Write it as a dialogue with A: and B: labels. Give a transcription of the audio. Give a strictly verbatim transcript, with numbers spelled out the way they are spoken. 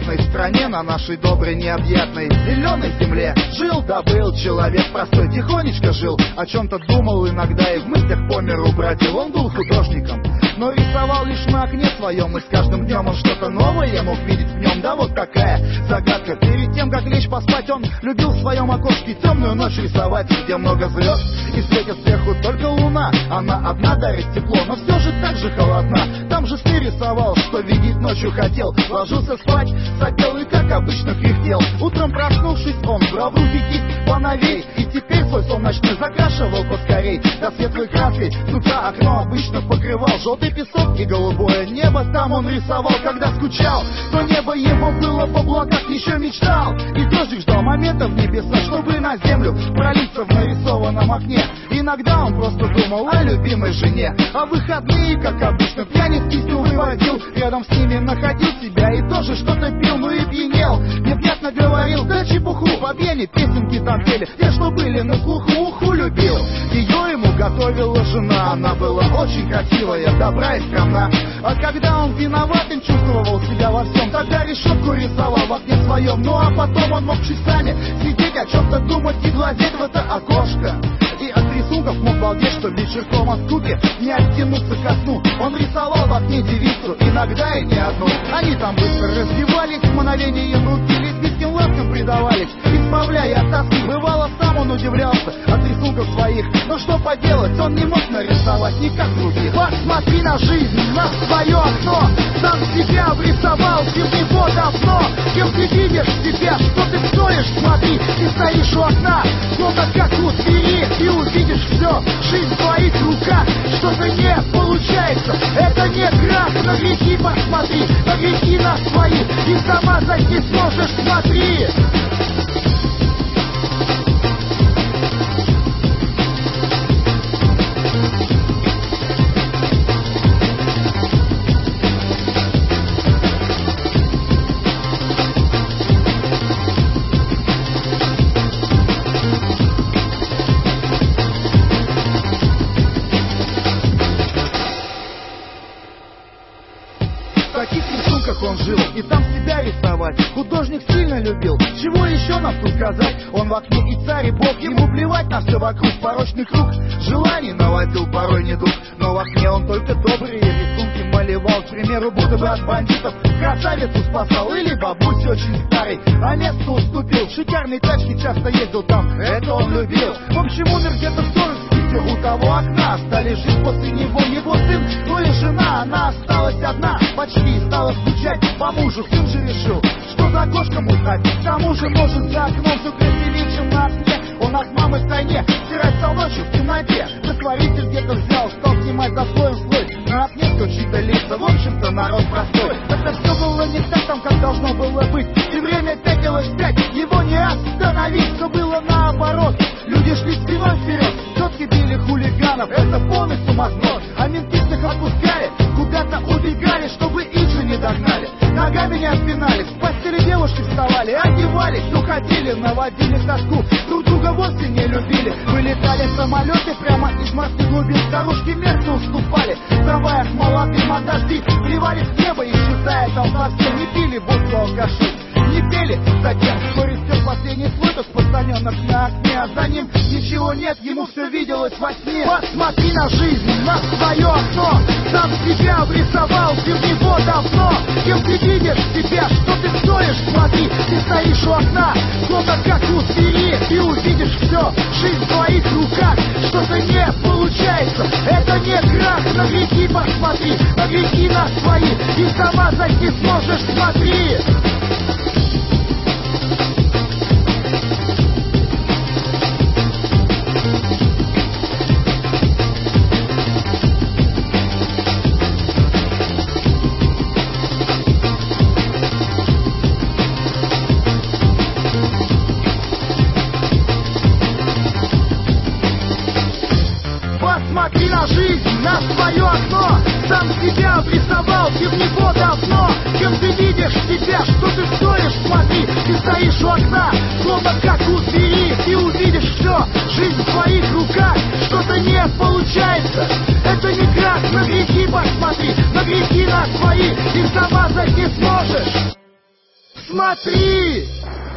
A: прекрасной стране, на нашей доброй, необъятной, зеленой земле жил да был человек простой, тихонечко жил, о чем-то думал иногда и в мыслях по миру бродил. Он был художником, но рисовал лишь на окне своем, и с каждым днем он что-то новое мог видеть в нем. Да вот такая загадка. Перед тем, как лечь поспать, он любил в своем окошке темную ночь рисовать, где много звезд и светит сверху только луна. Она одна дарит тепло, но все же так же холодна. Там же ты рисовал, что видеть ночью хотел. Ложился спать, сопел и как обычно кряхтел. Утром проснувшись, он брал в руки кисть поновей, и теперь свой сон ночной закрашивал поскорей. До светлой краской с утра окно обычно покрывал желтый песок и голубое небо. Там он рисовал, когда скучал, то небо его было в облаках, еще мечтал. И дождик ждал момента в небесах, чтобы на землю пролиться в нарисованном окне. Иногда он просто думал о любимой жене, а выходные, как обычно, пьяниц кистью выводил. Рядом с ними находил себя и тоже что-то пил, ну и пьянел. Невнятно говорил, да чепуху, по пьяни песенки там пели, те, что были на слуху, уху любил. Ее ему готовила жена, она была очень красивая, добра и скромна. А когда он виноватым чувствовал себя во всем, тогда решетку рисовал в окне своем. Ну а потом он мог часами сидеть, о чем-то думать и глазеть в это окошко. И от рисунков мог балдеть, что вечерком от скуки не оттянуться ко сну. Он рисовал в окне девицу, иногда и не одну. Они там быстро раздевались, в мгновение руки лесбийским ласкам предавались, избавляя от тоски. Бывало, сам он удивлялся от рисунков своих, но что поделать, он не мог нарисовать никак других. Посмотри на жизнь, на свое окно, сам себя обрисовал, ты в него давно. Кем ты видишь себя, что ты стоишь, смотри, ты стоишь у окна, словно как у двери, и увидишь все, жизнь в твоих руках. Что-то не получается, это не крах. На грехи посмотри, на грехи на свои, и сама за не сможешь, смотри. В таких рисунках он жил, и там себя рисовать художник сильно любил. Чего еще нам тут сказать? Он в окне и царь, и бог, ему плевать на все вокруг. Порочный круг желаний наводил порой недуг, но в окне он только добрые рисунки малевал. К примеру, будто бы от бандитов красавицу спасал, или бабуси очень старый, а место уступил. В шикарной тачке часто ездил там, это он любил. В общем, умер где-то в сорок у того окна. Стали жить после него его сын, ну и жена, она осталась одна, почти стала скучать по мужу. Сын же решил, что за окошком узнать, к тому же может за окном все красивее, чем на окне. Он от мамы в тайне стирать стал ночью в темноте. Растворитель где-то взял, стал снимать за слоем слой. На окне кто чьи-то лица, в общем-то народ простой. Тогда все было не так там, как должно было быть, и время пятилось пять, его не остановить. Все было наоборот, люди шли спиной вперед, тетки били хулиганов, это полный сумасброд. А менты всех отпускали, куда-то убегали, чтобы их же не догнали. Ногами не отпинались, в постели девушки вставали, одевались, уходили, наводили тоску, друг друга вовсе не любили. Вылетали самолеты прямо из морских глубин, старушки мерзко уступали, в трамваях молодым от дождей плевали в небо, исчезая там совсем. Не пили водку алкаши, не пели затем, кто растет последний слой, тот постаненок на окне, а за ним ничего нет, ему все виделось во сне. Посмотри на жизнь, на свое окно, сам себя обрисовал, ты в него давно. Кем ты видишь себя, что ты стоишь, смотри, ты стоишь у окна, словно как у двери, ты увидишь все, жизнь в твоих руках. Что-то не получается, это не крах. На грехи посмотри, на грехи на свои, и сама за не сможешь, смотри. Посмотри на жизнь, на свое окно, сам себя обрисовал, ты в него давно. Кем ты видишь себя, что ты стоишь, смотри, ты стоишь у окна, словно как у двери, ты увидишь все, жизнь в твоих руках. Что-то не получается, это не крах. На грехи посмотри, на грехи на свои, и сама за не сможешь. Смотри!